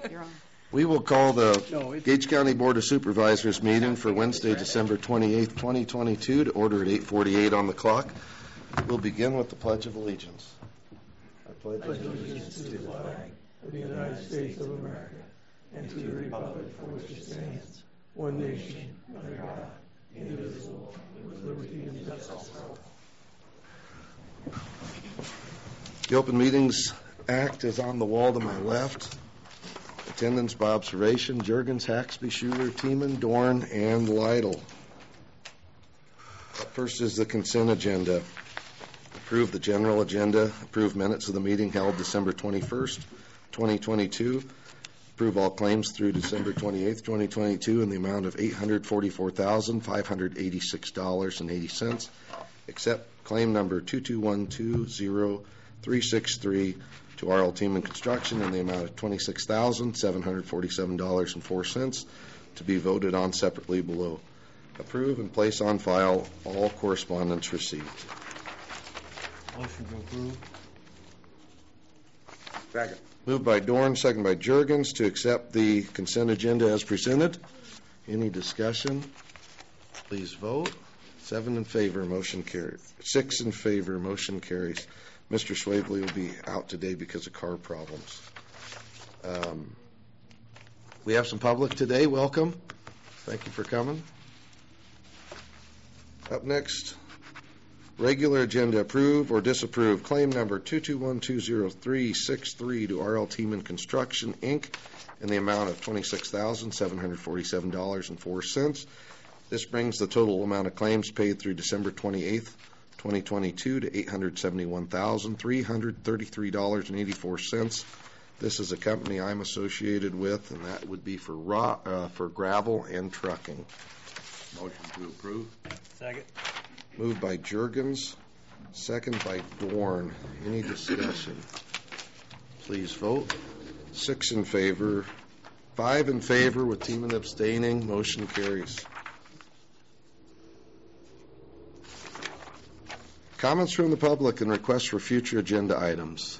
You're on. We will call the Gage County Board of Supervisors meeting for Wednesday, December 28th, 2022 to order at 8:48 on the clock. We'll begin with the Pledge of Allegiance. I pledge allegiance to the flag of the United States of America and to the republic for which it stands, one nation, under God, indivisible, with liberty and justice for all. The Open Meetings Act is on the wall to my left. Attendance by observation: Juergens, Haxby, Schuler, Tiemann, Dorn, and Lytle. First is the consent agenda. Approve the general agenda. Approve minutes of the meeting held December 21st, 2022. Approve all claims through December 28th, 2022 in the amount of $844,586.80, except claim number 221203363 to R.L. Tiemann Construction in the amount of $26,747.04 to be voted on separately below. Approve and place on file all correspondence received. Motion to approve. Second. Moved by Dorn, second by Juergens to accept the consent agenda as presented. Any discussion? Please vote. 7 in favor, motion carries. 6 in favor, motion carries. Mr. Swavely will be out today because of car problems. We have some public today. Welcome. Thank you for coming. Up next, regular agenda. Approve or disapprove claim number 221203363 to R.L. Tiemann Construction, Inc. in the amount of $26,747.04. This brings the total amount of claims paid through December 28th, 2022 to $871,333.84. This is a company I'm associated with, and that would be for gravel and trucking. Motion to approve. Second. Moved by Juergens, second by Dorn. Any discussion? Please vote. 6 in favor, 5 in favor with Tiemann abstaining. Motion carries. Comments from the public and requests for future agenda items.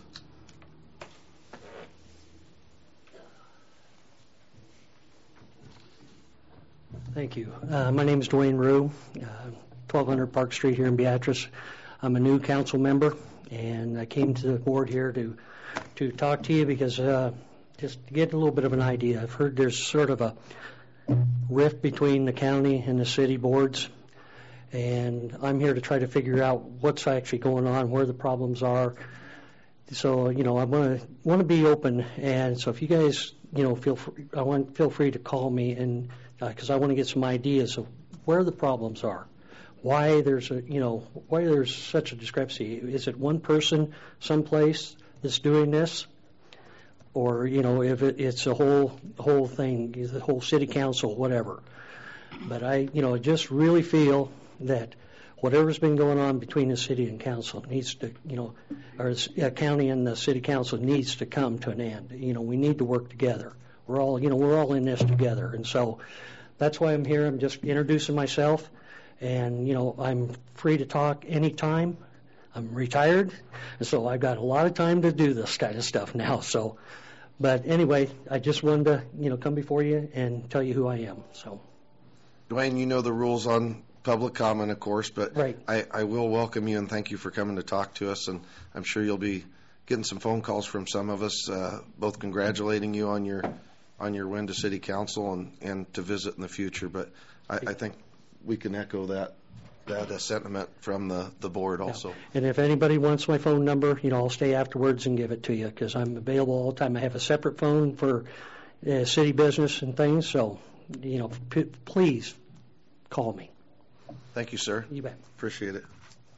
Thank you. My name is Dwayne Rue, 1200 Park Street here in Beatrice. I'm a new council member, and I came to the board here to talk to you because just to get a little bit of an idea. I've heard there's sort of a rift between the county and the city boards, and I'm here to try to figure out what's actually going on, where the problems are. So, I want to be open, and so if you guys, feel free to call me, and because I want to get some ideas of where the problems are, why there's such a discrepancy. Is it one person someplace that's doing this, or if it's a whole thing, the whole city council, whatever. But I just really feel that whatever's been going on between the city and council needs to, or county and the city council needs to come to an end. We need to work together. We're all in this together, and so that's why I'm here. I'm just introducing myself, and I'm free to talk anytime. I'm retired, and so I've got a lot of time to do this kind of stuff now. So, but anyway, I just wanted to come before you and tell you who I am. So, Dwayne, you know the rules on public comment, of course, but right. I will welcome you and thank you for coming to talk to us, and I'm sure you'll be getting some phone calls from some of us, both congratulating you on your win to city council and to visit in the future. But I think we can echo that sentiment from the board also. Yeah. And if anybody wants my phone number, I'll stay afterwards and give it to you because I'm available all the time. I have a separate phone for city business and things, so please call me. Thank you, sir. You bet. Appreciate it.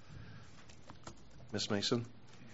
Ms. Mason.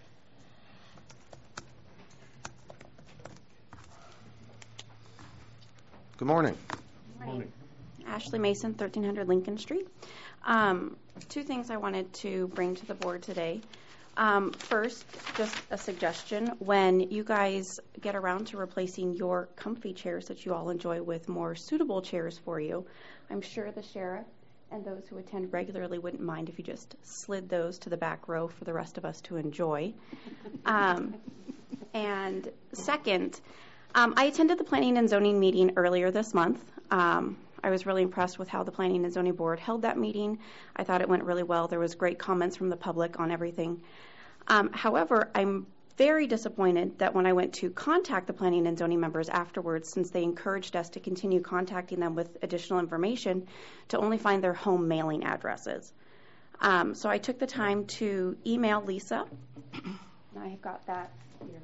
Good morning. Good morning. Ashley Mason, 1300 Lincoln Street. 2 things I wanted to bring to the board today. First, just a suggestion. When you guys get around to replacing your comfy chairs that you all enjoy with more suitable chairs for you, I'm sure the sheriff and those who attend regularly wouldn't mind if you just slid those to the back row for the rest of us to enjoy. And second, I attended the Planning and Zoning meeting earlier this month. I was really impressed with how the Planning and Zoning Board held that meeting. I thought it went really well. There was great comments from the public on everything. However, I'm very disappointed that when I went to contact the Planning and Zoning members afterwards, since they encouraged us to continue contacting them with additional information, to only find their home mailing addresses. So I took the time to email Lisa. I've got that here.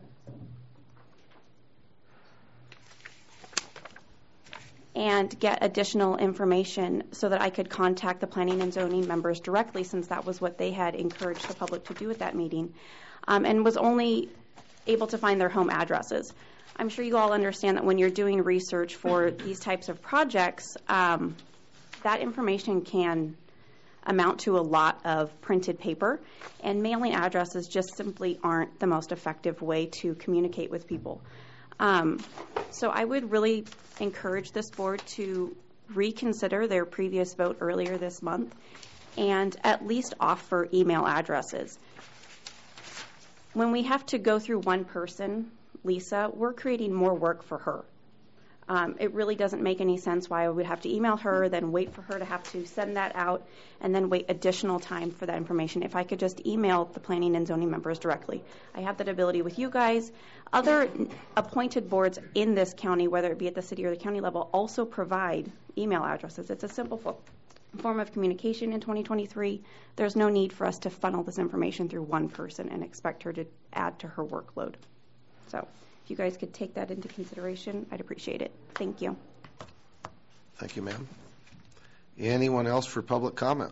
And get additional information so that I could contact the Planning and Zoning members directly, since that was what they had encouraged the public to do at that meeting, and was only able to find their home addresses. I'm sure you all understand that when you're doing research for these types of projects, that information can amount to a lot of printed paper, and mailing addresses just simply aren't the most effective way to communicate with people. So I would really encourage this board to reconsider their previous vote earlier this month and at least offer email addresses. When we have to go through one person, Lisa, we're creating more work for her. It really doesn't make any sense why I would have to email her, then wait for her to have to send that out, and then wait additional time for that information. If I could just email the Planning and Zoning members directly. I have that ability with you guys. Other appointed boards in this county, whether it be at the city or the county level, also provide email addresses. It's a simple form of communication in 2023. There's no need for us to funnel this information through one person and expect her to add to her workload. So if you guys could take that into consideration, I'd appreciate it. Thank you. Thank you, ma'am. Anyone else for public comment?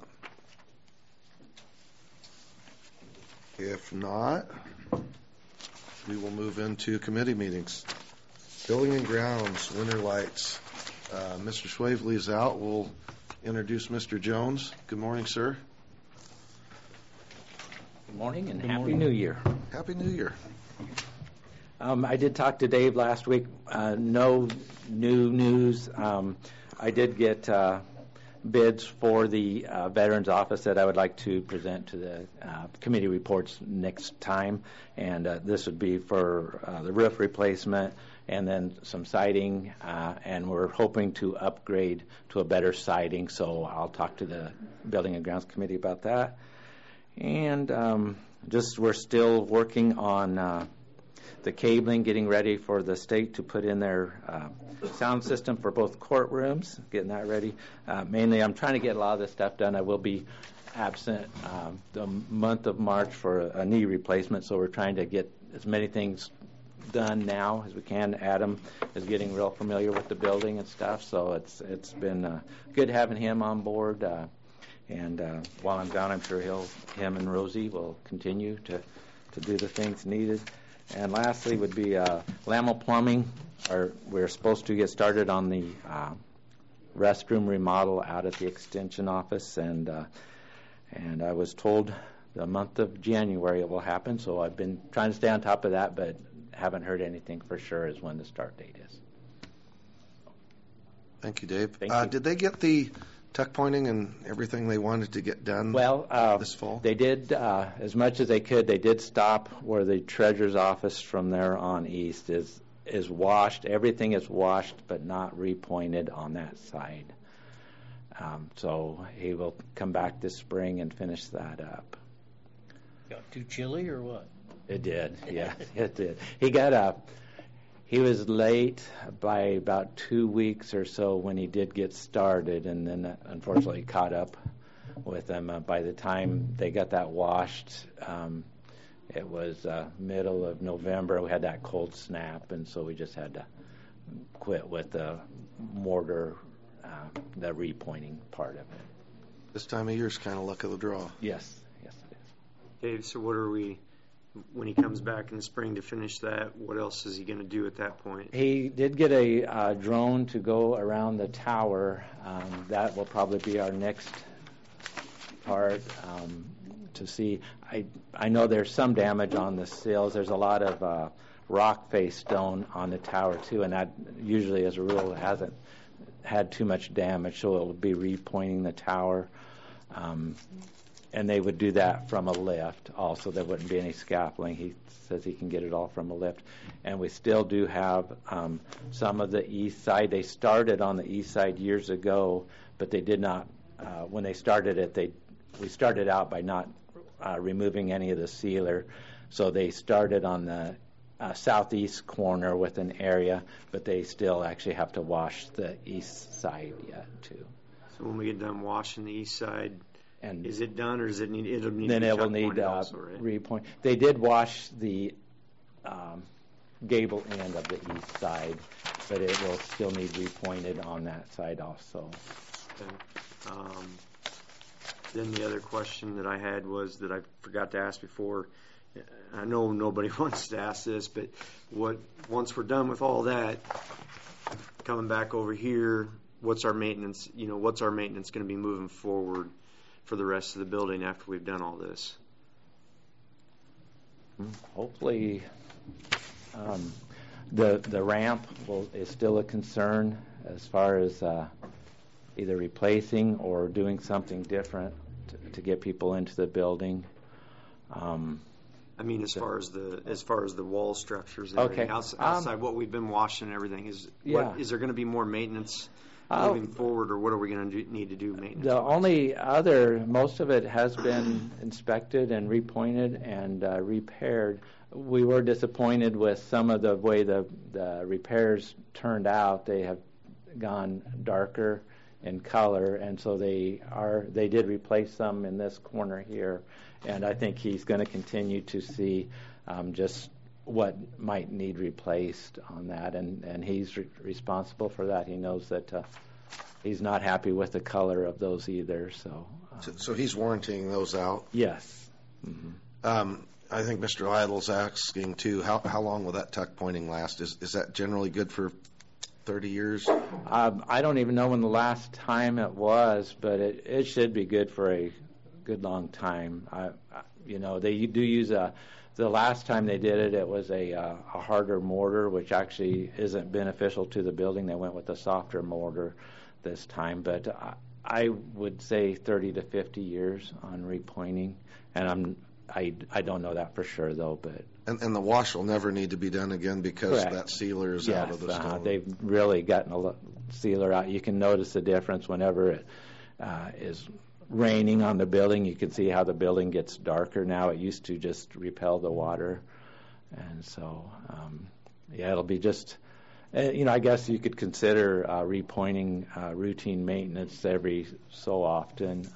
If not, we will move into committee meetings. Building and Grounds, Winter Lights. Mr. Swavely is out. We'll introduce Mr. Jones. Good morning, sir. Good morning and Happy New Year. Happy New Year. I did talk to Dave last week. No new news. I did get bids for the Veterans Office that I would like to present to the committee reports next time. And this would be for the roof replacement and then some siding. And we're hoping to upgrade to a better siding. So I'll talk to the Building and Grounds Committee about that. And we're still working on the cabling, getting ready for the state to put in their sound system for both courtrooms, getting that ready. Mainly, I'm trying to get a lot of this stuff done. I will be absent the month of March for a knee replacement, so we're trying to get as many things done now as we can. Adam is getting real familiar with the building and stuff, so it's been good having him on board. And while I'm down, I'm sure him and Rosie will continue to do the things needed. And lastly would be Lamel Plumbing. We're supposed to get started on the restroom remodel out at the Extension office, and I was told the month of January it will happen, so I've been trying to stay on top of that, but haven't heard anything for sure as when the start date is. Thank you, Dave. Thank you. Did they get the tuck pointing and everything they wanted to get done this fall? They did as much as they could. They did stop where the treasurer's office from there on east is washed. Everything is washed but not repointed on that side. So he will come back this spring and finish that up. Got too chilly or what? It did, yeah, it did. He was late by about 2 weeks or so when he did get started, and then unfortunately caught up with them. By the time they got that washed, it was middle of November. We had that cold snap, and so we just had to quit with the mortar, the repointing part of it. This time of year is kind of luck of the draw. Yes, it is. Dave, so what are we, when he comes back in the spring to finish that, what else is he going to do at that point? He did get a drone to go around the tower. That will probably be our next part to see. I know there's some damage on the sills. There's a lot of rock face stone on the tower too, and that usually, as a rule, hasn't had too much damage, so it will be repointing the tower. and they would do that from a lift also. There wouldn't be any scaffolding. He says he can get it all from a lift. And we still do have some of the east side. They started on the east side years ago, but they did not, when they started it, we started out by not removing any of the sealer. So they started on the southeast corner with an area, but they still actually have to wash the east side yet too. So when we get done washing the east side, And is it done, or does it need? It'll need. then to be it will chuck need pointed also, right? repoint. They did wash the gable end of the east side, but it will still need repointed on that side also. Okay. Then the other question that I had was that I forgot to ask before. I know nobody wants to ask this, but once we're done with all that, coming back over here, what's our maintenance? What's our maintenance going to be moving forward for the rest of the building after we've done all this? Hopefully, the ramp is still a concern as far as either replacing or doing something different to get people into the building. I mean, as far as the wall structures, and everything, outside what we've been washing and everything, is there going to be more maintenance moving forward, or what are we going to need to do maintenance? The only most of it has been inspected and repointed and repaired. We were disappointed with some of the way the repairs turned out. They have gone darker in color, and so they did replace some in this corner here. And I think he's going to continue to see just what might need replaced on that, and he's responsible for that. He knows that he's not happy with the color of those either. So he's warranting those out? Yes. Mm-hmm. I think Mr. Lytle's asking, too, how long will that tuck pointing last? Is that generally good for 30 years? I don't even know when the last time it was, but it should be good for a good long time. They do use the last time they did it was a harder mortar, which actually isn't beneficial to the building. They went with a softer mortar this time, but I would say 30 to 50 years on repointing, and I don't know that for sure though. But and the wash will never need to be done again because correct. That sealer is out of the stone. They've really gotten a sealer out. You can notice the difference whenever it is raining on the building. You can see how the building gets darker now. It used to just repel the water, and so it'll be just I guess you could consider repointing routine maintenance every so often,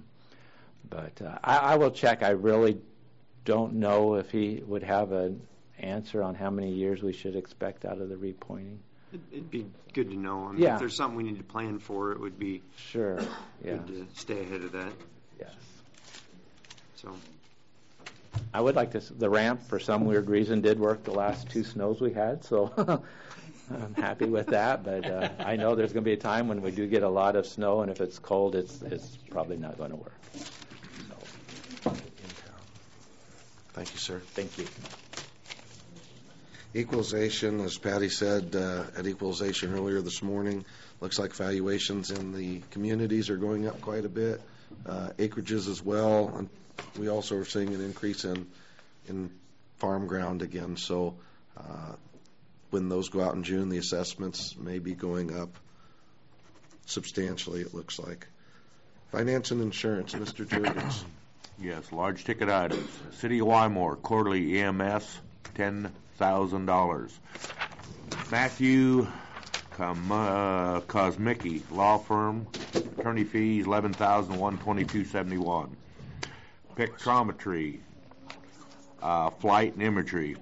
but I will check. I really don't know if he would have an answer on how many years we should expect out of the repointing. It'd be good to know. I mean, if there's something we need to plan for, it would be good to stay ahead of that. Yes. So I would like to. The ramp, for some weird reason, did work the last 2 snows we had, so I'm happy with that. But I know there's going to be a time when we do get a lot of snow, and if it's cold, it's probably not going to work. So. Thank you, sir. Thank you. Equalization, as Patty said at equalization earlier this morning, looks like valuations in the communities are going up quite a bit. Acreages as well. And we also are seeing an increase in farm ground again. So when those go out in June, the assessments may be going up substantially, it looks like. Finance and insurance, Mr. Jurgens. Yes, large ticket items. City of Wymore, quarterly EMS, $10,000. Matthew Kosmicki, law firm, attorney fees, $11,122.71. Pictometry, flight and imagery,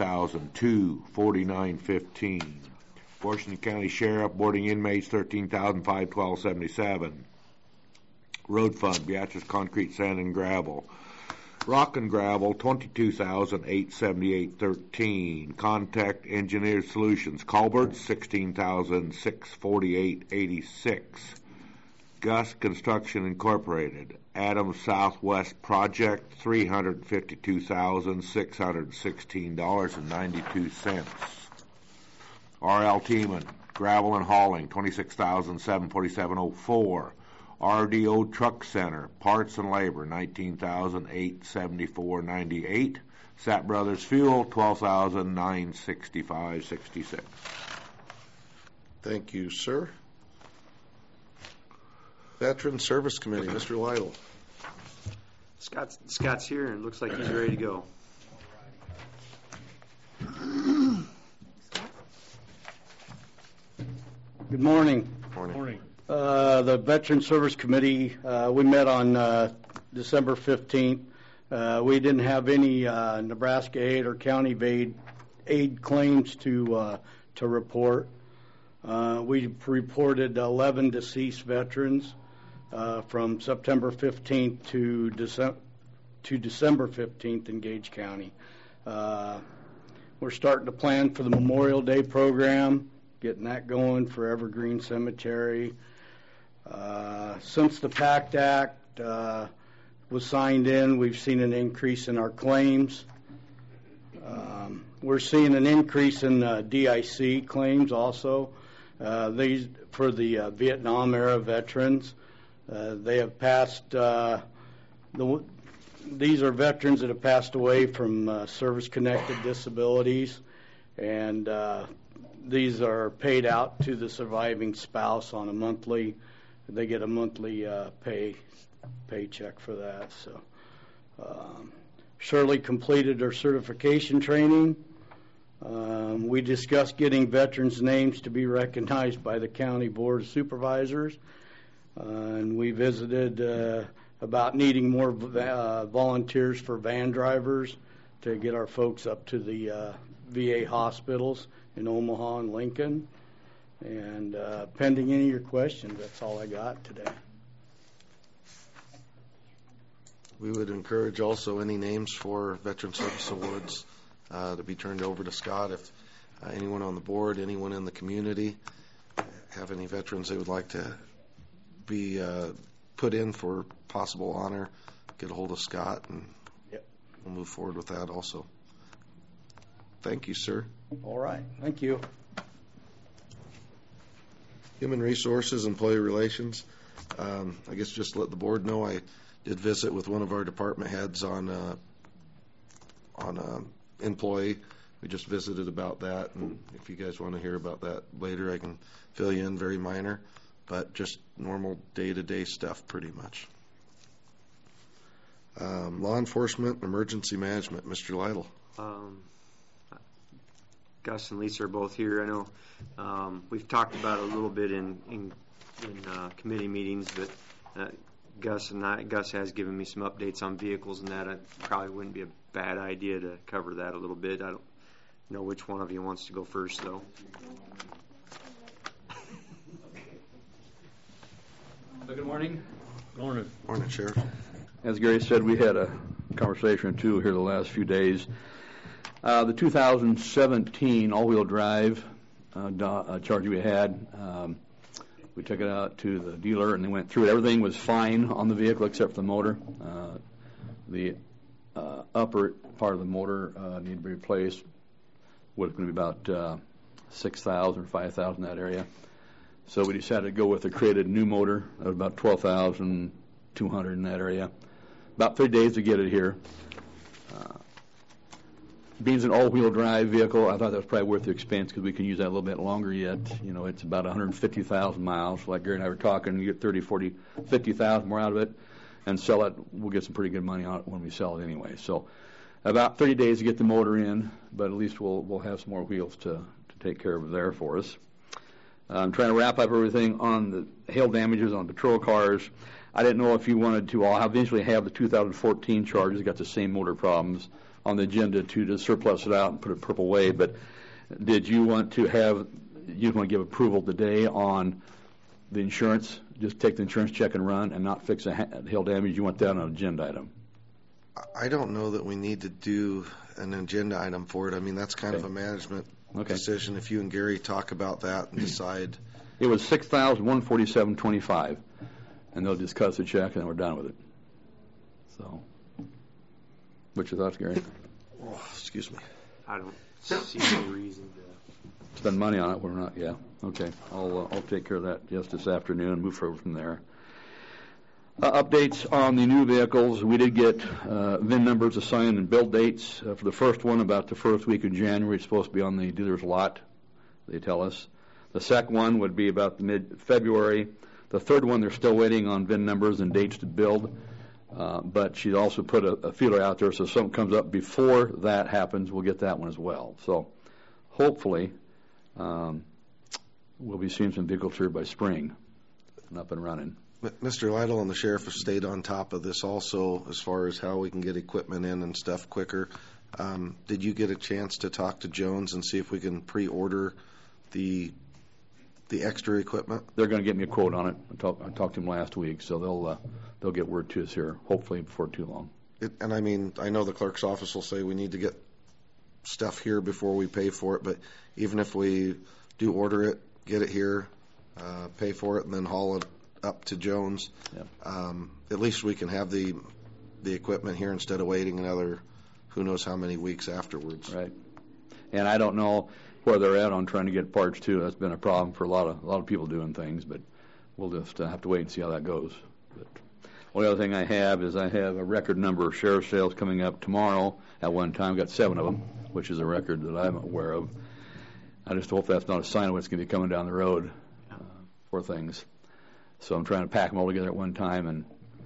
$40,249.15. Washington County Sheriff, boarding inmates, $13,512.77. Road fund, Beatrice Concrete, Sand and Gravel. Rock and Gravel, $22,878.13. Contact Engineered Solutions, Culverts, $16,648.86. Gus Construction Incorporated, Adams Southwest Project, $352,616.92. R.L. Tiemann, Gravel and Hauling, $26,747.04. RDO Truck Center, parts and labor, $19,874.98. Sapp Brothers Fuel, $12,965.66. Thank you, sir. Veteran Service Committee, Mr. Lytle. Scott's here, and it looks like he's ready to go. Good morning. Morning. The Veteran Service Committee, we met on December 15th. We didn't have any Nebraska aid or county aid claims to report. We reported 11 deceased veterans from September 15th to December 15th in Gage County. We're starting to plan for the Memorial Day program, getting that going for Evergreen Cemetery. Since the PACT Act was signed in, we've seen an increase in our claims. We're seeing an increase in DIC claims also. These for the Vietnam era veterans. They have passed. These are veterans that have passed away from service-connected disabilities, and these are paid out to the surviving spouse on a monthly. They get a monthly paycheck for that. So, Shirley completed her certification training. We discussed getting veterans' names to be recognized by the County Board of Supervisors, and we visited about needing more volunteers for van drivers to get our folks up to the VA hospitals in Omaha and Lincoln. And pending any of your questions, that's all I got today. We would encourage also any names for Veteran Service Awards to be turned over to Scott. If anyone on the board, anyone in the community have any veterans they would like to be put in for possible honor, get a hold of Scott, and we'll move forward with that also. Thank you, sir. All right. Thank you. Human Resources, Employee Relations. I guess just to let the board know, I did visit with one of our department heads on employee. We just visited about that, and if you guys want to hear about that later, I can fill you in. Very minor, but just normal day-to-day stuff pretty much. Law enforcement, emergency management, Mr. Lytle. Gus and Lisa are both here. I know we've talked about it a little bit in committee meetings, but Gus has given me some updates on vehicles and that. It probably wouldn't be a bad idea to cover that a little bit. I don't know which one of you wants to go first, though. Good morning. Morning, Sheriff. As Gary said, we had a conversation or two here the last few days. The 2017 all-wheel drive Charger we had, we took it out to the dealer and they went through it. Everything was fine on the vehicle except for the motor. The upper part of the motor needed to be replaced. Was going to be about $6,000 or $5,000 in that area. So we decided to go with a created new motor of about $12,200 in that area. About 3 days to get it here. Being an all-wheel drive vehicle, I thought that was probably worth the expense because we can use that a little bit longer yet. You know, it's about 150,000 miles. Like Gary and I were talking, you get 30, 40, 50,000 more out of it and sell it. We'll get some pretty good money on it when we sell it anyway. So about 30 days to get the motor in, but at least we'll have some more wheels to take care of there for us. I'm trying to wrap up everything on the hail damages on patrol cars. I didn't know if you wanted to. I'll eventually have the 2014 Chargers. Got the same motor problems on the agenda to surplus it out and put it purple way. But did you want to give approval today on the insurance? Just take the insurance check and run and not fix the hail damage? You want that on an agenda item? I don't know that we need to do an agenda item for it. I mean, that's kind of a management decision. If you and Gary talk about that and decide. It was $6,147.25, and they'll just cut the check and then we're done with it. So, what's your thoughts, Gary? Oh, excuse me. I don't see any reason to spend money on it. We're not. Yeah. Okay. I'll take care of that just this afternoon and move forward from there. Updates on the new vehicles. We did get VIN numbers assigned and build dates. For the first one, about the first week of January, it's supposed to be on the dealer's lot, they tell us. The second one would be about the mid-February. The third one, they're still waiting on VIN numbers and dates to build. But she also put a feeler out there, so if something comes up before that happens, we'll get that one as well. So hopefully we'll be seeing some vehicles here by spring and up and running. Mr. Lytle and the sheriff have stayed on top of this also as far as how we can get equipment in and stuff quicker. Did you get a chance to talk to Jones and see if we can pre-order the extra equipment? They're going to get me a quote on it. I talked to them last week, so they'll get word to us here, hopefully before too long. And I mean, I know the clerk's office will say we need to get stuff here before we pay for it, but even if we do order it, get it here, pay for it, and then haul it up to Jones, at least we can have the equipment here instead of waiting another who knows how many weeks afterwards. Right. And I don't know where they're at on trying to get parts too. That's been a problem for a lot of people doing things, but we'll just have to wait and see how that goes. But only other thing I have is I have a record number of sheriff sales coming up tomorrow. At one time, got 7 of them, which is a record that I'm aware of. I just hope that's not a sign of what's going to be coming down the road for things. So I'm trying to pack them all together at one time and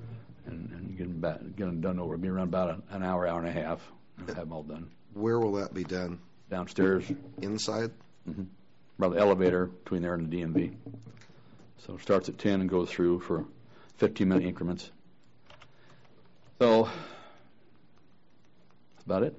get them done over. It'll be around about an hour, hour and a half, and have them all done. Where will that be done? Downstairs. Inside? Mm-hmm. By the elevator between there and the DMV. So it starts at 10 and goes through for 15-minute increments. So that's about it.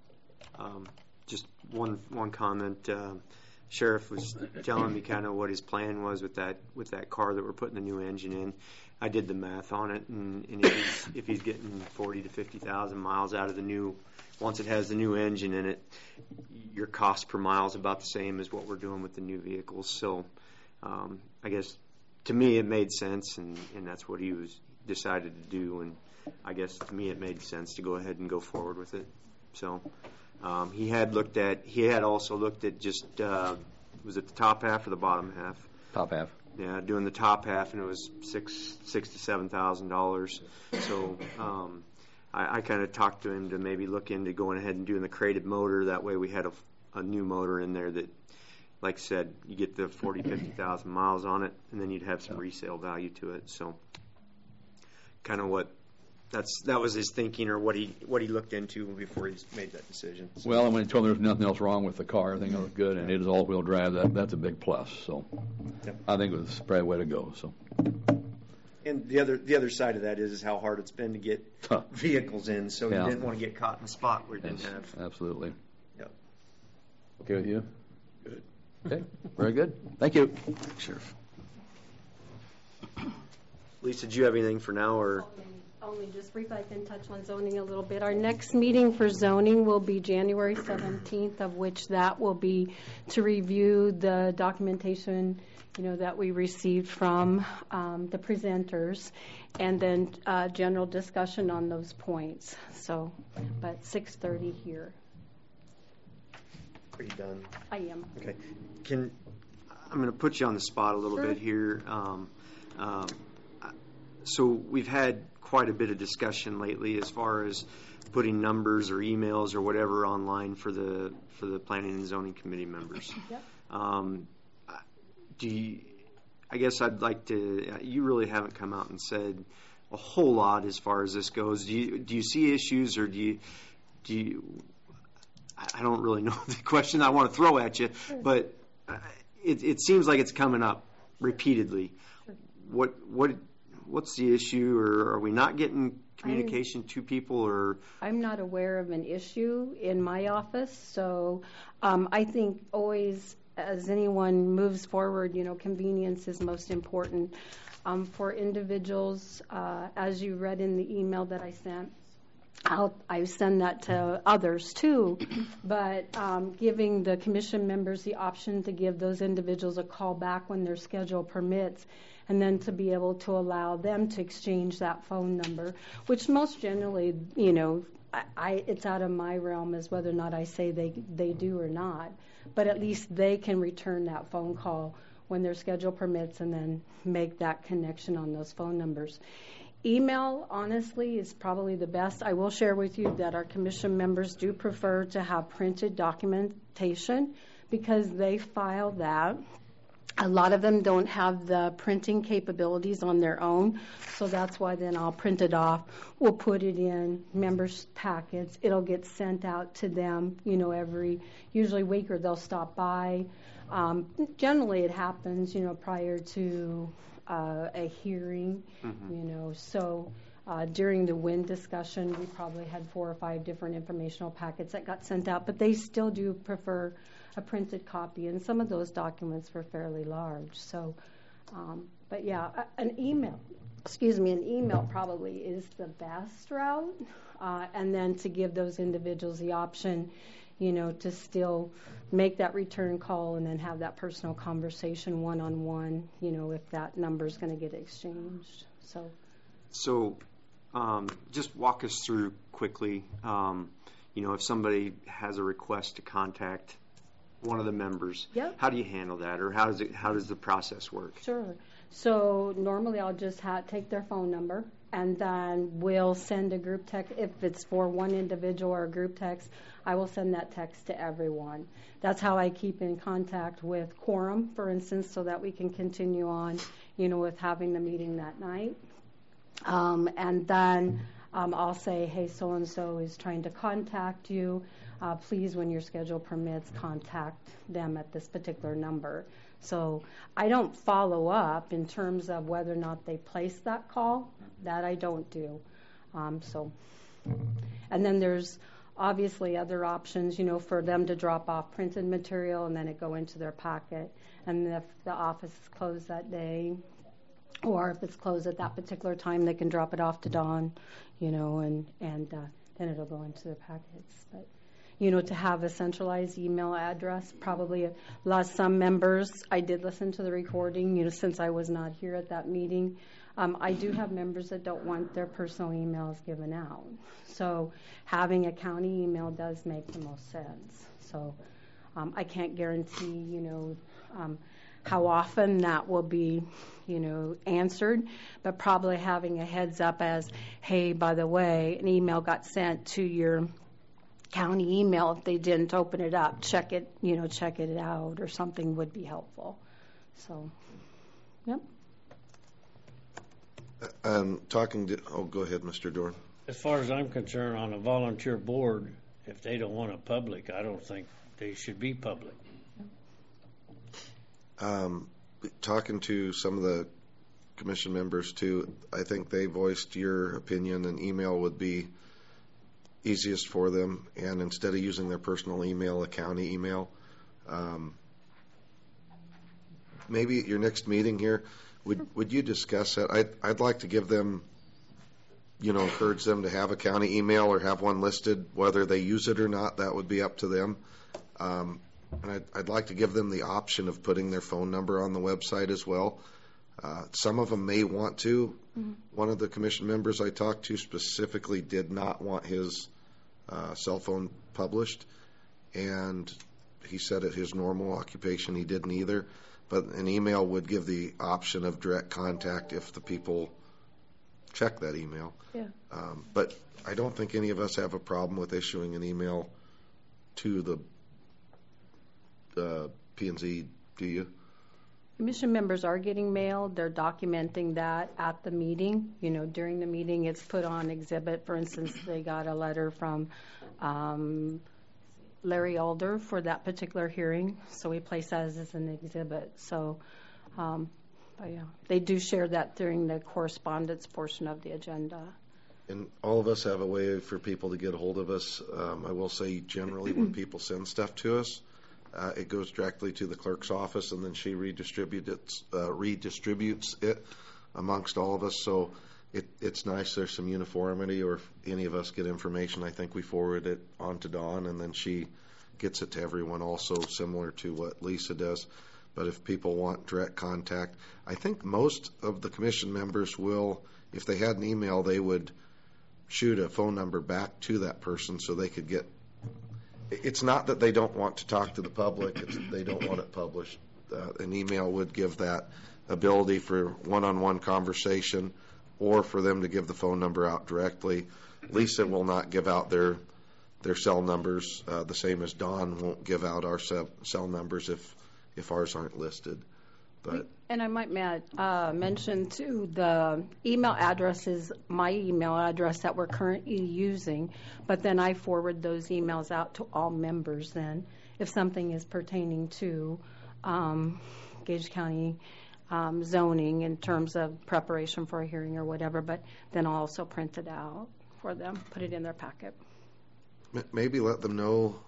Just one comment. Sheriff was telling me kind of what his plan was with that car that we're putting the new engine in. I did the math on it, and if he's getting 40 to 50,000 miles out of the new, once it has the new engine in it, your cost per mile is about the same as what we're doing with the new vehicles. So I guess to me it made sense, and that's what he was decided to do. And I guess to me it made sense to go ahead and go forward with it. So. He had also looked at just, was it the top half or the bottom half? Top half. Yeah, doing the top half, and it was $6,000 to $7,000. So I kind of talked to him to maybe look into going ahead and doing the crated motor. That way we had a new motor in there that, like I said, you get the 40, 50,000 miles on it, and then you'd have some resale value to it. So kind of that was his thinking, or what he looked into before he made that decision. So. Well, and when he told me there was nothing else wrong with the car, everything was good, and it is all-wheel drive, that's a big plus. So yep. I think it was probably the way to go. So. And the other side of that is how hard it's been to get vehicles in, so you didn't want to get caught in a spot where you didn't have. Absolutely. Yep. Okay with you? Good. Okay. Very good. Thank you. Thanks, Sheriff. Lisa, do you have anything for now, or? Only just briefly, I can touch on zoning a little bit. Our next meeting for zoning will be January 17th, of which that will be to review the documentation, that we received from the presenters, and then general discussion on those points. So, but 6:30 here. Are you done? I am. Okay. I'm going to put you on the spot a little bit here. So we've had quite a bit of discussion lately as far as putting numbers or emails or whatever online for the planning and zoning committee members. Yep. I guess I'd like to. You really haven't come out and said a whole lot as far as this goes. Do you see issues, or do you? I don't really know the question I want to throw at you, sure. But it seems like it's coming up repeatedly. Sure. What's the issue, or are we not getting communication to people, or? I'm not aware of an issue in my office, so I think always as anyone moves forward, convenience is most important. For individuals, as you read in the email that I sent, I send that to others too, but giving the commission members the option to give those individuals a call back when their schedule permits, and then to be able to allow them to exchange that phone number, which most generally, it's out of my realm as whether or not I say they do or not, but at least they can return that phone call when their schedule permits and then make that connection on those phone numbers. Email, honestly, is probably the best. I will share with you that our commission members do prefer to have printed documentation because they file that. A lot of them don't have the printing capabilities on their own, so that's why then I'll print it off. We'll put it in members' packets. It'll get sent out to them, every usually week, or they'll stop by. Generally, it happens, prior to a hearing, So during the WIN discussion, we probably had 4 or 5 different informational packets that got sent out, but they still do prefer a printed copy, and some of those documents were fairly large. So, but yeah, an email probably is the best route, and then to give those individuals the option, to still make that return call and then have that personal conversation one-on-one, if that number is going to get exchanged. So just walk us through quickly, if somebody has a request to contact one of the members, yep. How do you handle that, or how does the process work? Sure. So normally I'll just take their phone number, and then we'll send a group text. If it's for one individual or a group text, I will send that text to everyone. That's how I keep in contact with quorum, for instance, so that we can continue on, with having the meeting that night. And then I'll say, hey, so-and-so is trying to contact you. Please, when your schedule permits, contact them at this particular number. So I don't follow up in terms of whether or not they place that call. That I don't do. And then there's obviously other options, for them to drop off printed material and then it go into their packet. And if the office is closed that day, or if it's closed at that particular time, they can drop it off to Dawn, and then it'll go into their packets. But to have a centralized email address, probably some members, I did listen to the recording, since I was not here at that meeting. I do have members that don't want their personal emails given out. So having a county email does make the most sense. So I can't guarantee, how often that will be, answered, but probably having a heads up as, hey, by the way, an email got sent to your county email. If they didn't open it up, check it out, or something would be helpful. So, yep. Go ahead, Mr. Dorn. As far as I'm concerned, on a volunteer board, if they don't want it public, I don't think they should be public. Talking to some of the commission members too, I think they voiced your opinion, and email would be easiest for them, and instead of using their personal email, a county email. Maybe at your next meeting here, would you discuss that? I'd like to give them, encourage them to have a county email or have one listed. Whether they use it or not, that would be up to them. And I'd like to give them the option of putting their phone number on the website as well. Some of them may want to. Mm-hmm. One of the commission members I talked to specifically did not want his cell phone published, and he said at his normal occupation he didn't either. But an email would give the option of direct contact if the people check that email. Yeah. But I don't think any of us have a problem with issuing an email to the P&Z, do you? Commission members are getting mailed. They're documenting that at the meeting. During the meeting, it's put on exhibit. For instance, they got a letter from Larry Alder for that particular hearing, so we place that as an exhibit. So, but yeah, they do share that during the correspondence portion of the agenda. And all of us have a way for people to get a hold of us. I will say generally when people send stuff to us, it goes directly to the clerk's office, and then she redistributes it amongst all of us. So it's nice. There's some uniformity, or if any of us get information, I think we forward it on to Dawn, and then she gets it to everyone also, similar to what Lisa does. But if people want direct contact, I think most of the commission members will, if they had an email, they would shoot a phone number back to that person so they could get. It's not that they don't want to talk to the public, it's that they don't want it published. An email would give that ability for one-on-one conversation, or for them to give the phone number out directly. Lisa will not give out their cell numbers, the same as Dawn won't give out our cell numbers if ours aren't listed. But And I might mention, too, the email address is my email address that we're currently using, but then I forward those emails out to all members then, if something is pertaining to Gage County zoning in terms of preparation for a hearing or whatever, but then I'll also print it out for them, put it in their packet. maybe let them know.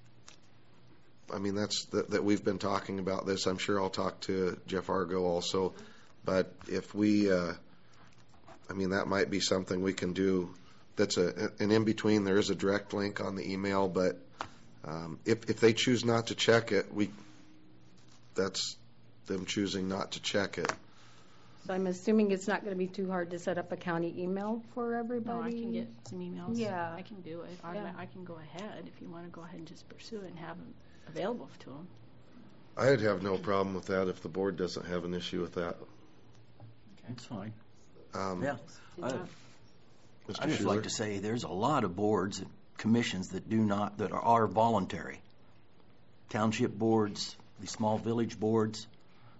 I mean, that we've been talking about this. I'm sure I'll talk to Jeff Argo also. But if we, I mean, that might be something we can do. That's an in-between. There is a direct link on the email, but if they choose not to check it, that's them choosing not to check it. So I'm assuming it's not going to be too hard to set up a county email for everybody? No, I can get some emails. Yeah. I can do it. Yeah. I can go ahead if you want to go ahead and just pursue it and have them available to them. I'd have no problem with that if the board doesn't have an issue with that. It's fine. Yeah. I'd Mr. just Schuler? like to say there's a lot of boards and commissions that are voluntary. Township boards, the small village boards,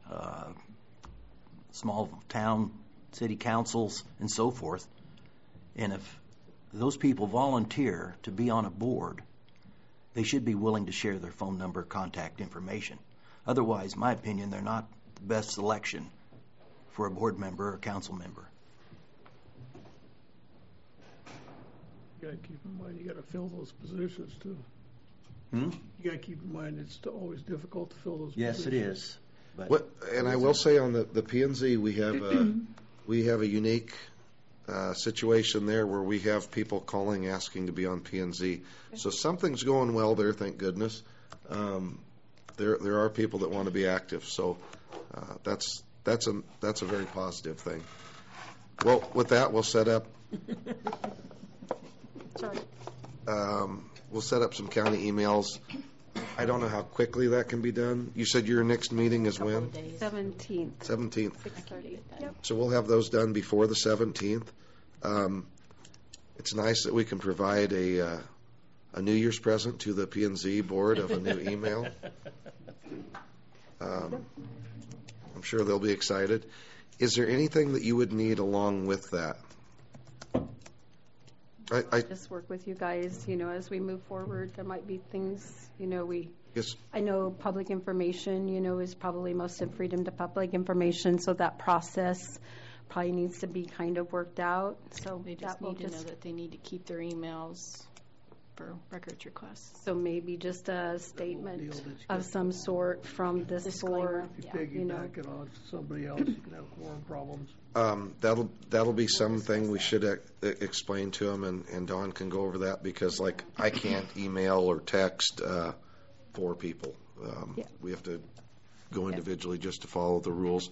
small town city councils, and so forth. And if those people volunteer to be on a board, they should be willing to share their phone number, contact information. Otherwise, in my opinion, they're not the best selection for a board member or council member. You got to keep in mind, you got to fill those positions too. Hmm? You got to keep in mind, it's always difficult to fill those Yes, positions. it is. But What, and I will say on the P&Z, we have a unique situation there where we have people calling asking to be on P&Z. So something's going well there, thank goodness. There are people that want to be active, so that's a very positive thing. Well, with that, we'll set up. Sorry. We'll set up some county emails. I don't know how quickly that can be done. You said your next meeting is when? 17th. 17th. 6:30. Yep. So we'll have those done before the 17th. It's nice that we can provide a New Year's present to the P&Z board of a new email. I'm sure they'll be excited. Is there anything that you would need along with that? Just work with you guys, as we move forward. There might be things, Yes. I know public information, is probably most of freedom to public information, so that process probably needs to be kind of worked out. So They just need to know that they need to keep their emails for records requests. So maybe just a statement of some sort from this Disclaimer. board. If you piggyback it on somebody else, you can have quorum problems. That'll be something we should explain to them, and Dawn can go over that, because I can't email or text 4 people. We have to go individually just to follow the rules.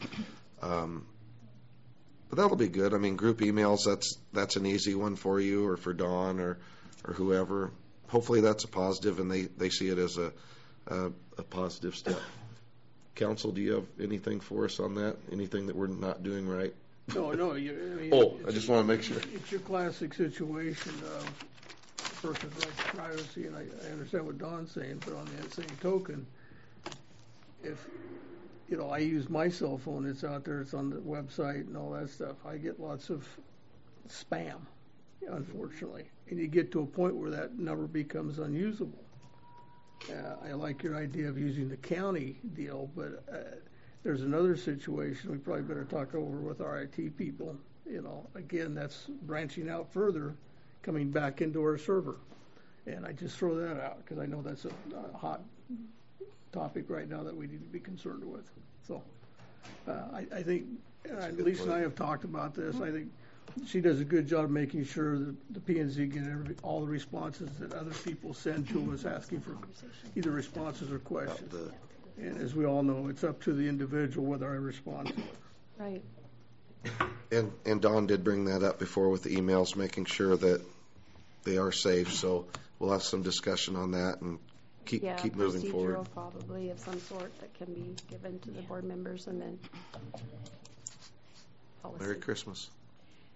But that'll be good. I mean, group emails, that's an easy one for you or for Dawn or whoever. Hopefully that's a positive, and they see it as a positive step. Council, do you have anything for us on that? Anything that we're not doing right? No. I just want to make sure. It's your classic situation of the person's right to privacy, and I understand what Don's saying, but on that same token, if, I use my cell phone, it's out there, it's on the website and all that stuff, I get lots of spam, unfortunately. And you get to a point where that number becomes unusable. I like your idea of using the county deal, but there's another situation we probably better talk over with our IT people. Again, that's branching out further, coming back into our server. And I just throw that out because I know that's a hot topic right now that we need to be concerned with. So I think Lisa and I have talked about this. I think she does a good job making sure that the P&Z get all the responses that other people send to us asking for either responses or questions. And as we all know, it's up to the individual whether I respond to it. Right. And Dawn did bring that up before with the emails, making sure that they are safe. So we'll have some discussion on that and keep moving forward. Procedural probably of some sort that can be given to the board members, and then policy. Merry Christmas.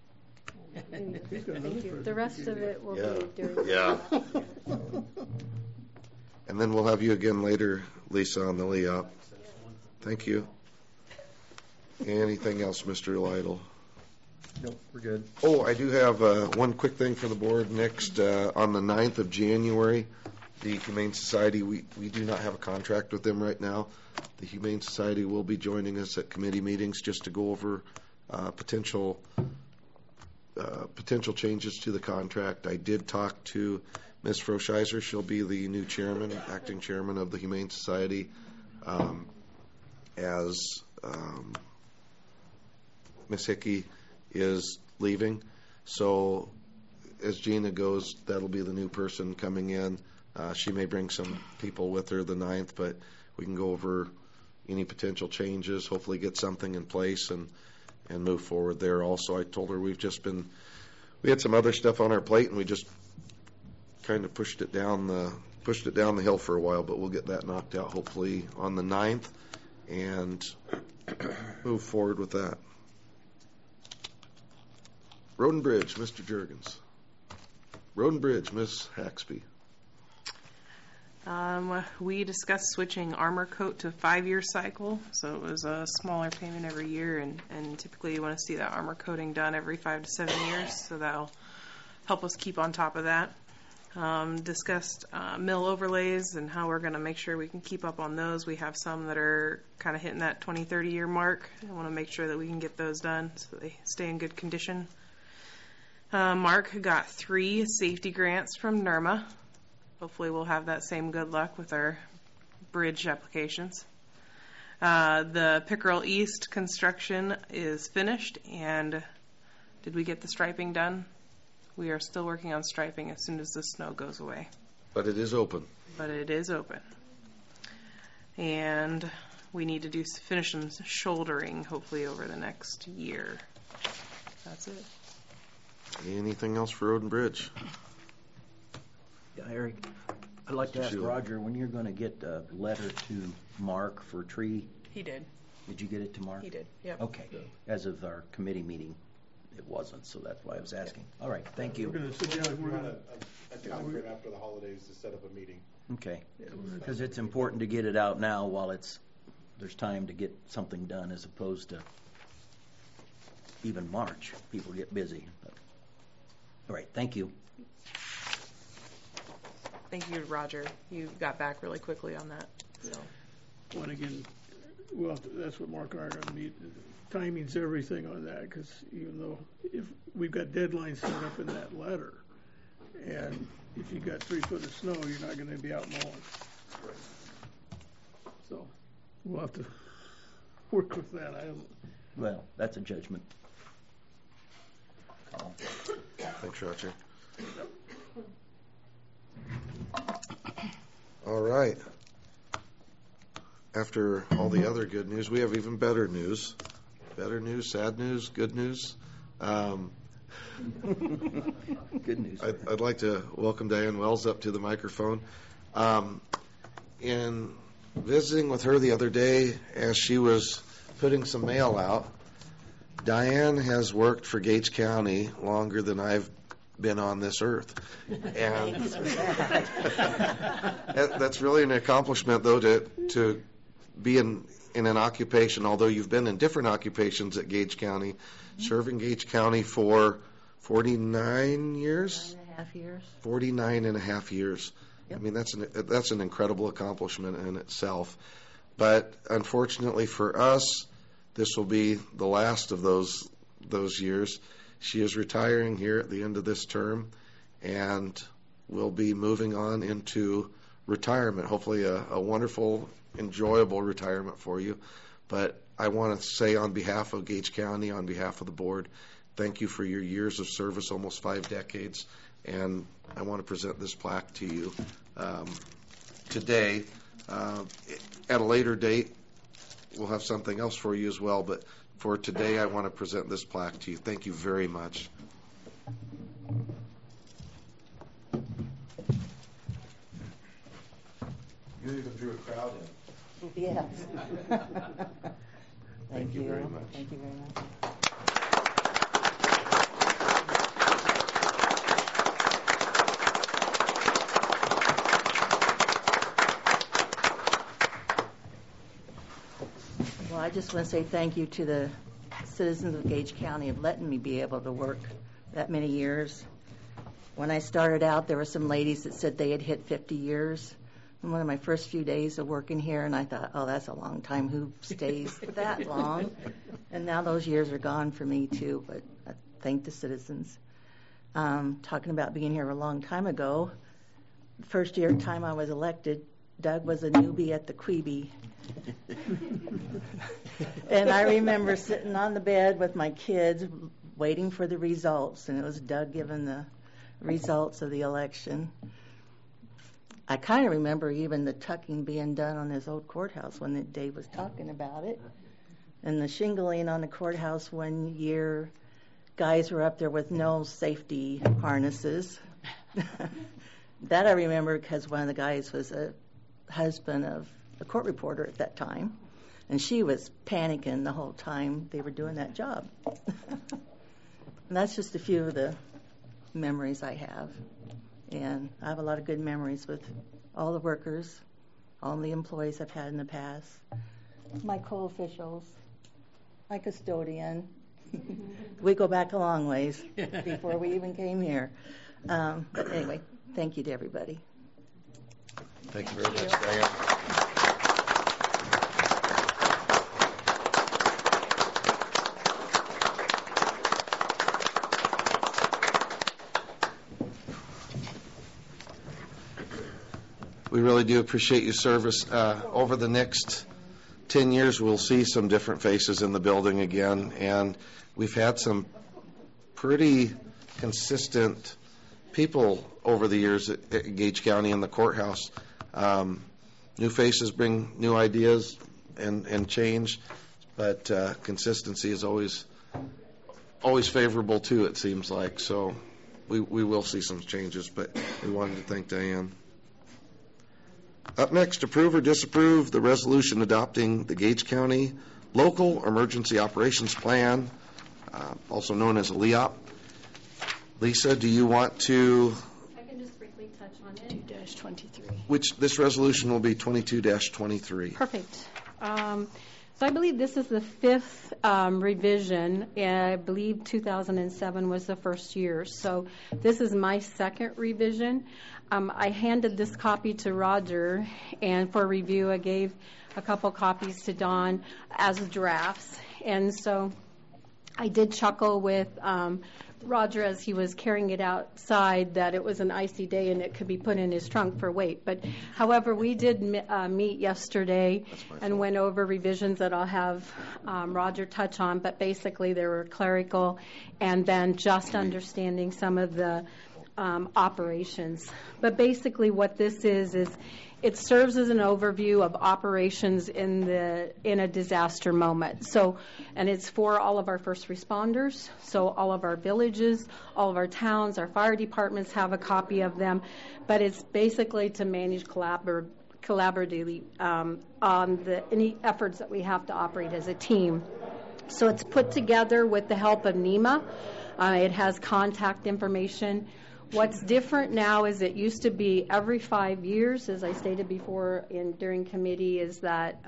Thank you. The rest of it will be during. Yeah. And then we'll have you again later, Lisa, on the LEOP. Thank you. Anything else, Mr. Lytle? Nope, we're good. Oh, I do have one quick thing for the board. Next, on the 9th of January, the Humane Society, we do not have a contract with them right now. The Humane Society will be joining us at committee meetings just to go over potential changes to the contract. I did talk to Ms. Froscheiser. She'll be the new chairman, acting chairman of the Humane Society, as Ms. Hickey is leaving. So as Gina goes, that'll be the new person coming in. She may bring some people with her the 9th, but we can go over any potential changes, hopefully get something in place and move forward there. Also, I told her we had some other stuff on our plate and we just kind of pushed it down the hill for a while, but we'll get that knocked out hopefully on the 9th and move forward with that. Road and Bridge, Mr. Juergens. Road and Bridge, Ms. Haxby. We discussed switching Armor Coat to a 5-year cycle, so it was a smaller payment every year, and typically you want to see that armor coating done every 5 to 7 years, so that'll help us keep on top of that. Discussed mill overlays and how we're going to make sure we can keep up on those. We have some that are kind of hitting that 20-30 year mark. I want to make sure that we can get those done so they stay in good condition. Mark got 3 safety grants from NERMA. Hopefully we'll have that same good luck with our bridge applications. The Pickerel East construction is finished, and did we get the striping done? We are still working on striping as soon as the snow goes away. But it is open. And we need to finish some shouldering hopefully over the next year. That's it. Anything else for Road and Bridge? Yeah, Eric, I'd like to ask Roger, when you're going to get a letter to Mark for tree? He did. Did you get it to Mark? He did, yep. Okay. As of our committee meeting, it wasn't, so that's why I was asking. All right, thank you. We're going to sit down. We're going to after the holidays to set up a meeting. Okay, because it's important to get it out now while there's time to get something done, as opposed to even March. People get busy. But, all right, thank you. Thank you, Roger. You got back really quickly on that. So. Well, again, that's what Mark and I are going to meet. Timing's everything on that, because even though if we've got deadlines set up in that letter, and if you've got 3 foot of snow, you're not going to be out mowing. So we'll have to work with that. Well, that's a judgment call. Thanks, Roger. All right. After all the other good news, we have even better news. Better news, sad news, good news. Good news. I'd like to welcome Diane Wells up to the microphone. In visiting with her the other day as she was putting some mail out, Diane has worked for Gage County longer than I've been on this earth. And that's really an accomplishment, though, to be in an occupation, although you've been in different occupations at Gage County, serving Gage County for 49 years? 49.5 years. 49.5 years. Yep. I mean, that's an incredible accomplishment in itself. But unfortunately for us, this will be the last of those years. She is retiring here at the end of this term and will be moving on into retirement, hopefully a wonderful, enjoyable retirement for you. But I want to say on behalf of Gage County, on behalf of the board, thank you for your years of service, almost 5 decades, and I want to present this plaque to you today. At a later date, we'll have something else for you as well, but for today, I want to present this plaque to you. Thank you very much. You even drew a crowd in. Yes. Thank you very much. Thank you very much. I just want to say thank you to the citizens of Gage County of letting me be able to work that many years. When I started out, there were some ladies that said they had hit 50 years. And one of my first few days of working here, and I thought, oh, that's a long time. Who stays that long? And now those years are gone for me, too. But I thank the citizens. Talking about being here a long time ago, the first time I was elected, Doug was a newbie at the Queeby. And I remember sitting on the bed with my kids waiting for the results, and it was Doug giving the results of the election. I kind of remember even the tucking being done on this old courthouse when Dave was talking about it. And the shingling on the courthouse one year, guys were up there with no safety harnesses. That I remember because one of the guys was a husband of a court reporter at that time. And she was panicking the whole time they were doing that job. And that's just a few of the memories I have. And I have a lot of good memories with all the workers, all the employees I've had in the past, my co-officials, my custodian. We go back a long ways before we even came here. But anyway, thank you to everybody. Thank you very much, Diane. We really do appreciate your service. Over the next 10 years, we'll see some different faces in the building again, and we've had some pretty consistent people over the years at Gage County in the courthouse. New faces bring new ideas and change, but consistency is always favorable too, it seems like. So we will see some changes, but we wanted to thank Diane. Up next, approve or disapprove the resolution adopting the Gage County Local Emergency Operations Plan, also known as a LEOP. Lisa, do you want to? I can just briefly touch on it. 22-23. This resolution will be 22-23. Perfect. So I believe this is the fifth revision, and I believe 2007 was the first year. So this is my second revision. I handed this copy to Roger, and for review, I gave a couple copies to Don as drafts. And so I did chuckle with Roger as he was carrying it outside that it was an icy day and it could be put in his trunk for weight. But however, we did meet yesterday and went over revisions that I'll have Roger touch on. But basically, they were clerical and then just understanding some of the operations. But basically what this is it serves as an overview of operations in a disaster moment. So, and it's for all of our first responders. So all of our villages, all of our towns, our fire departments have a copy of them. But it's basically to manage collaboratively on any efforts that we have to operate as a team. So it's put together with the help of NEMA. It has contact information. What's different now is it used to be every 5 years, as I stated before during committee, is that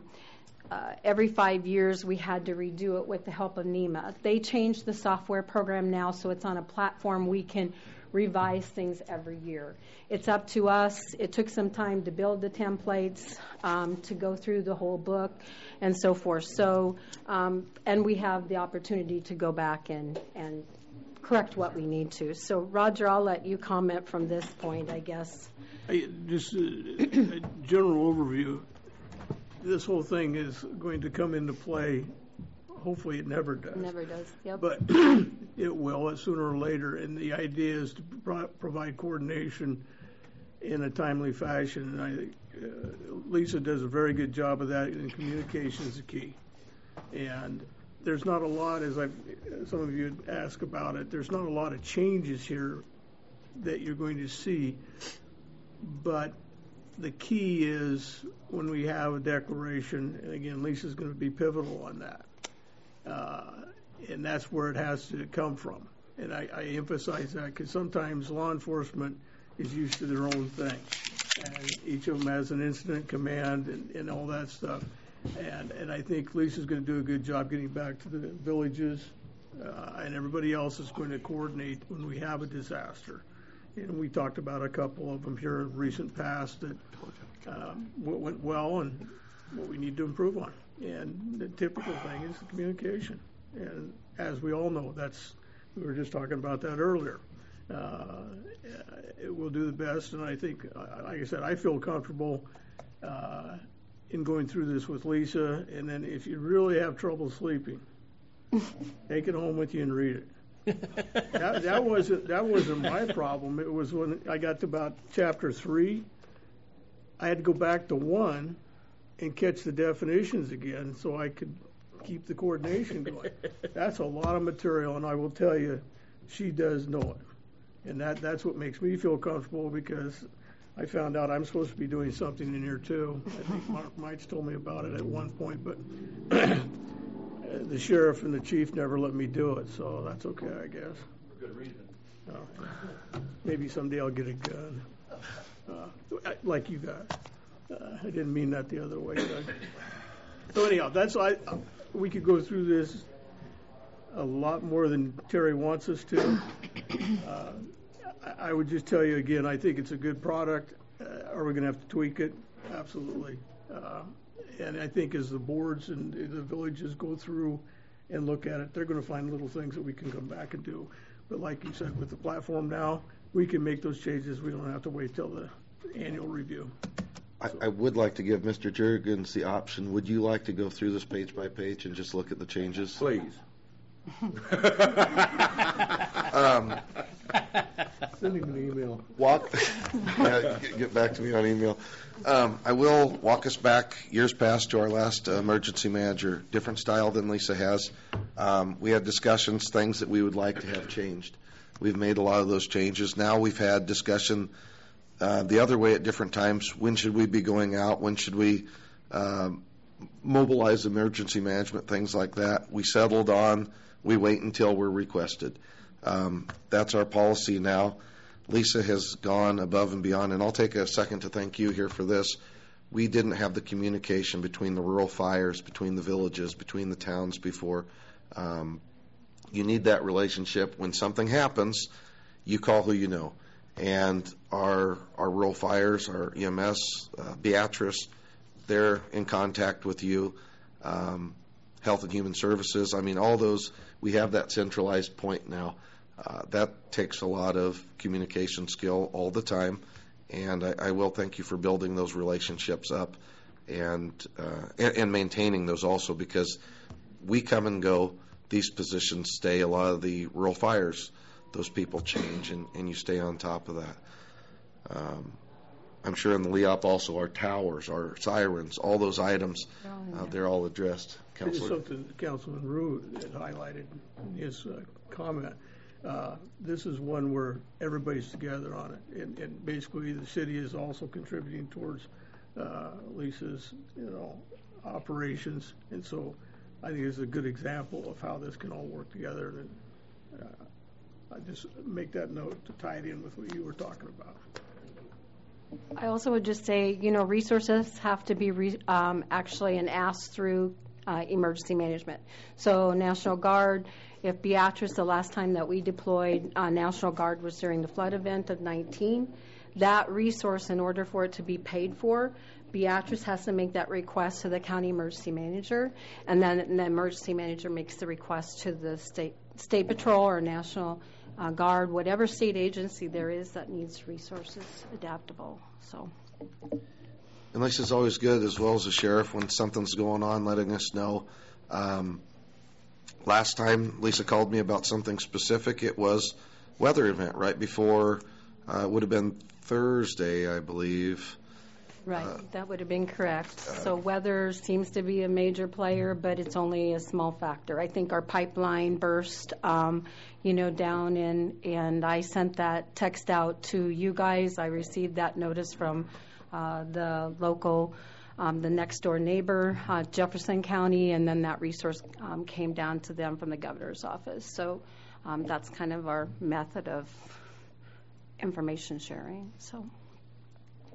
every 5 years we had to redo it with the help of NEMA. They changed the software program now, so it's on a platform we can revise things every year. It's up to us. It took some time to build the templates, to go through the whole book, and so forth. So, and we have the opportunity to go back and correct what we need to. So, Roger, I'll let you comment from this point, I guess. Just a general overview. This whole thing is going to come into play. Hopefully it never does. Never does, yep. But it will sooner or later. And the idea is to provide coordination in a timely fashion. And I think Lisa does a very good job of that, and communication is the key. And there's not a lot, as some of you asked about it, there's not a lot of changes here that you're going to see. But the key is when we have a declaration, and again, Lisa's going to be pivotal on that. And that's where it has to come from. And I emphasize that because sometimes law enforcement is used to their own thing. And each of them has an incident command and all that stuff. And I think Lisa's going to do a good job getting back to the villages, and everybody else is going to coordinate when we have a disaster. And we talked about a couple of them here in recent past that what went well and what we need to improve on. And the typical thing is the communication. And as we all know, we were just talking about that earlier. We'll do the best, and I think, like I said, I feel comfortable in going through this with Lisa. And then if you really have trouble sleeping, take it home with you and read it. That wasn't my problem. It was when I got to about chapter 3, I had to go back to 1 and catch the definitions again so I could keep the coordination going. That's a lot of material, and I will tell you, she does know it. And that's what makes me feel comfortable, because I found out I'm supposed to be doing something in here too. I think Mark Mites told me about it at one point, but the sheriff and the chief never let me do it, so that's okay, I guess. For good reason. Maybe someday I'll get a gun, like you got. I didn't mean that the other way, Doug. So anyhow, we could go through this a lot more than Terry wants us to. I would just tell you again, I think it's a good product. Are we going to have to tweak it? Absolutely. And I think as the boards and the villages go through and look at it, they're going to find little things that we can come back and do. But like you said, with the platform now, we can make those changes. We don't have to wait till the annual review. I would like to give Mr. Jurgens the option. Would you like to go through this page by page and just look at the changes? Please. Send him an email. Get back to me on email. I will walk us back years past to our last emergency manager, different style than Lisa has. We had discussions, things that we would like to have changed. We've made a lot of those changes. Now we've had discussion the other way at different times. When should we be going out? When should we mobilize emergency management, things like that? We settled on we wait until we're requested. That's our policy now. Lisa has gone above and beyond, and I'll take a second to thank you here for this. We didn't have the communication between the rural fires, between the villages, between the towns before. You need that relationship. When something happens, you call who you know. And our rural fires, our EMS, Beatrice, they're in contact with you. Health and Human Services, I mean, all those, we have that centralized point now. That takes a lot of communication skill all the time, and I will thank you for building those relationships up and maintaining those also, because we come and go, these positions stay. A lot of the rural fires, those people change, and you stay on top of that. I'm sure in the LEOP also, our towers, our sirens, all those items, they're all addressed. This is something Councilman Rue had highlighted in his comment. This is one where everybody's together on it, and basically the city is also contributing towards Lisa's, operations, and so I think it's a good example of how this can all work together. And I just make that note to tie it in with what you were talking about. I also would just say, resources have to be actually an ask through emergency management. So National Guard, if Beatrice, the last time that we deployed National Guard was during the flood event of 19, that resource, in order for it to be paid for, Beatrice has to make that request to the county emergency manager, and then the emergency manager makes the request to the state patrol or National Guard, whatever state agency there is that needs resources adaptable. So. And Lisa's always good, as well as the sheriff, when something's going on, letting us know. Last time Lisa called me about something specific, it was weather event right before, it would have been Thursday, I believe. Right, that would have been correct. So weather seems to be a major player, but it's only a small factor. I think our pipeline burst, down and I sent that text out to you guys. I received that notice from the local, the next door neighbor, Jefferson County, and then that resource came down to them from the governor's office. So that's kind of our method of information sharing. So.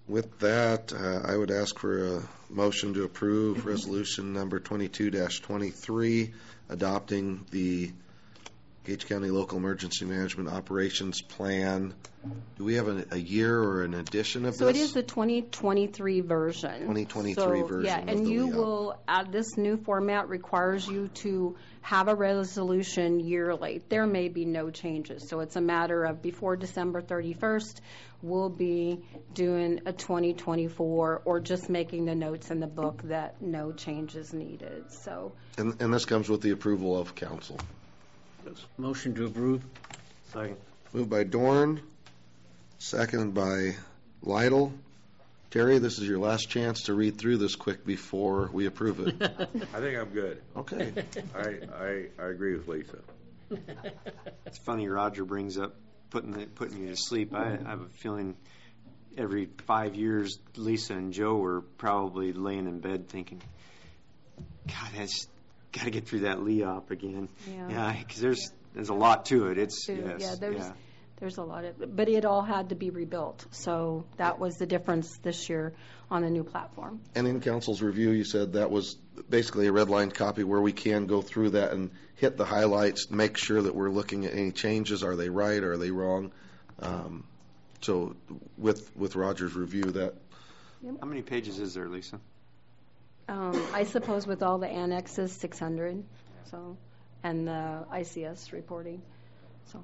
With that, I would ask for a motion to approve resolution number 22-23, adopting the Gage County Local Emergency Management Operations Plan. Do we have a year or an edition of So this? it is the 2023 version. 2023 version. Yeah, of and the you LEOP. will, this new format requires you to have a resolution yearly. There may be no changes. So it's a matter of before December 31st, we'll be doing a 2024 or just making the notes in the book that no changes needed. So. And this comes with the approval of council. Motion to approve. Second. Moved by Dorn, seconded by Lytle. Terry, this is your last chance to read through this quick before we approve it. I think I'm good. Okay. I agree with Lisa. It's funny Roger brings up putting you to sleep. I have a feeling every 5 years Lisa and Joe were probably laying in bed thinking, God, that's got to get through that LEOP again. Yeah, because there's a lot to it. It's There's a lot of, but it all had to be rebuilt. So that was the difference this year on the new platform. And in council's review, you said that was basically a redlined copy where we can go through that and hit the highlights, make sure that we're looking at any changes. Are they right? Are they wrong? So with Roger's review, that. Yep. How many pages is there, Lisa? I suppose with all the annexes, 600. So, and the ICS reporting. So.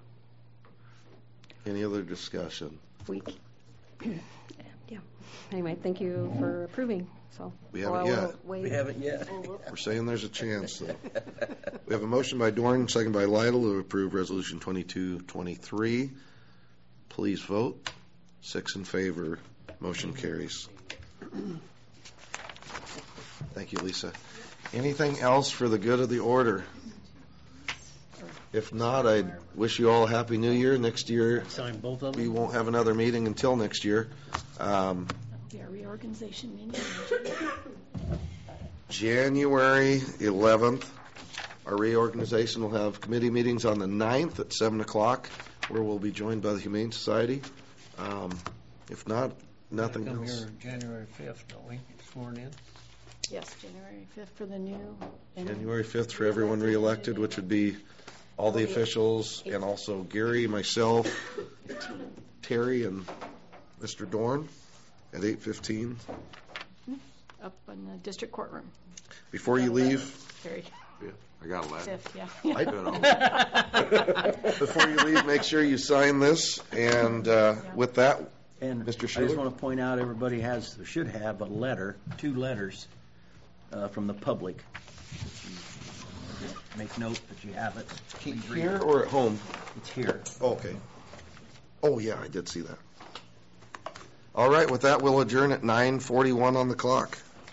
Any other discussion? Yeah. Anyway, thank you for approving. So we haven't yet. We haven't yet. We're saying there's a chance. We have a motion by Dorn, second by Lytle to approve Resolution 22-23. Please vote. 6 in favor. Motion carries. Thank you, Lisa. Anything else for the good of the order? If not, I wish you all a Happy New Year. Next year, Sign both of them. we won't have another meeting until next year. Yeah, reorganization meeting. January 11th, our reorganization will have committee meetings on the 9th at 7 o'clock, where we'll be joined by the Humane Society. If not, nothing Come else. here January 5th, don't we? Sworn in. Yes, January 5th for the new. January 5th for everyone reelected, which would be all the officials, and also Gary, myself, Terry, and Mr. Dorn at 8:15. Up in the district courtroom. Before you leave, Very. Yeah, I got a letter. 5th, yeah. before you leave, make sure you sign this. And with that, And Mr. I just Schuler? want to point out, everybody should have a letter, 2 letters from the public. Just make note that you have it. Please read Here it. or at home? It's here. Okay. Oh, yeah, I did see that. All right, with that, we'll adjourn at 9:41 on the clock.